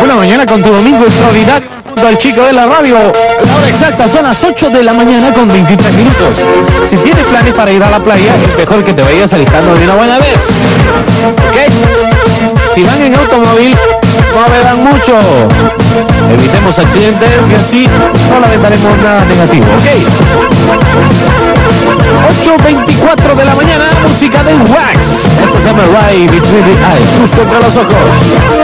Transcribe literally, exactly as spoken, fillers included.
Una mañana con tu domingo extraordinario junto al chico de la radio. La hora exacta son las ocho de la mañana con veintitrés minutos. Si tienes planes para ir a la playa, es mejor que te vayas alistando de una buena vez. ¿Ok? Si van en automóvil, no beban mucho. Evitemos accidentes y así no lamentaremos nada negativo. ¿Ok? ocho veinticuatro de la mañana, música de Wax. Esto se llama Right Between the Eyes, justo entre los ojos.